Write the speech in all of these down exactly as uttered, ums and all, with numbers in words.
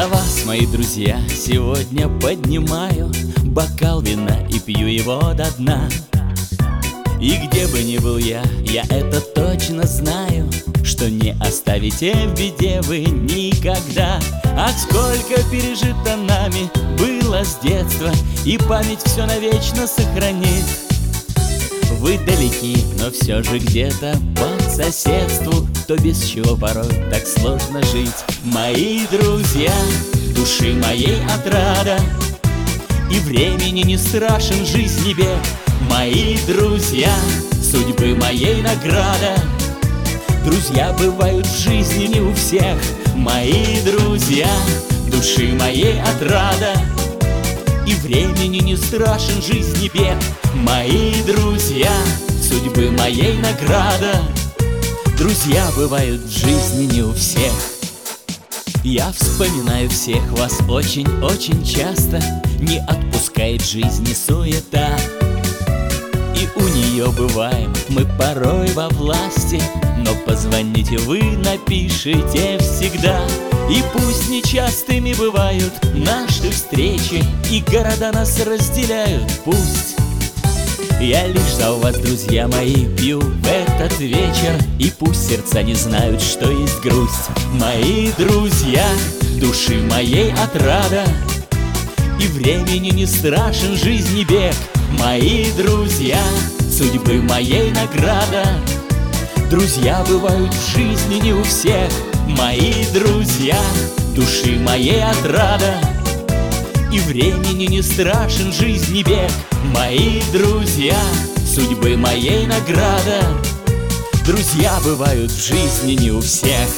За вас, мои друзья, сегодня поднимаю бокал вина и пью его до дна. И где бы ни был я, я это точно знаю, что не оставите в беде вы никогда. Ах, сколько пережито нами было с детства, и память все навечно сохранит. Вы далеки, но все же где-то по соседству, то без чего порой так сложно жить. Мои друзья, души моей отрада, и времени не страшен жизни бег. Мои друзья, судьбы моей награда. Друзья бывают в жизни не у всех. Мои друзья, души моей отрада, и времени не страшен жизни бег. Мои друзья, судьбы моей награда. Друзья бывают в жизни не у всех. Я вспоминаю всех вас очень-очень часто. Не отпускает жизни суета, и у нее бываем мы порой во власти. Но позвоните вы, напишите всегда. И пусть нечастыми бывают наши встречи, и города нас разделяют, пусть. Я лишь за вас, друзья мои, пью в этот вечер, и пусть сердца не знают, что есть грусть. Мои друзья, души моей отрада, и времени не страшен жизни бег. Мои друзья, судьбы моей награда. Друзья бывают в жизни не у всех. Мои друзья, души моей отрада, и времени не страшен жизни бег. Мои друзья, судьбы моей награда. Друзья бывают в жизни не у всех.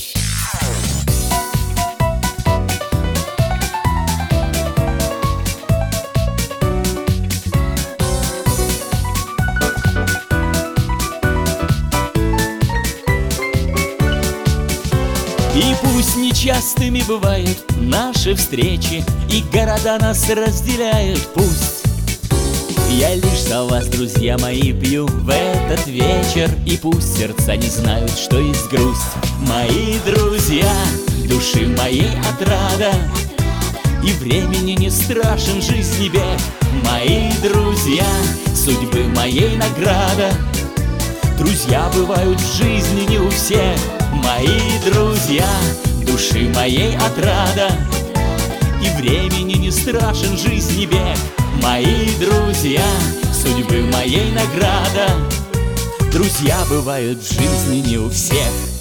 И пусть нечастыми бывают наши встречи, и города нас разделяют, пусть. Я лишь за вас, друзья мои, пью в этот вечер, и пусть сердца не знают, что есть грусть. Мои друзья, души моей отрада, и времени не страшен жизни бег. Мои друзья, судьбы моей награда. Друзья бывают в жизни не у всех. Мои друзья, души моей отрада, и времени не страшен жизни бег. Мои друзья, судьбы моей награда. Друзья бывают в жизни не у всех.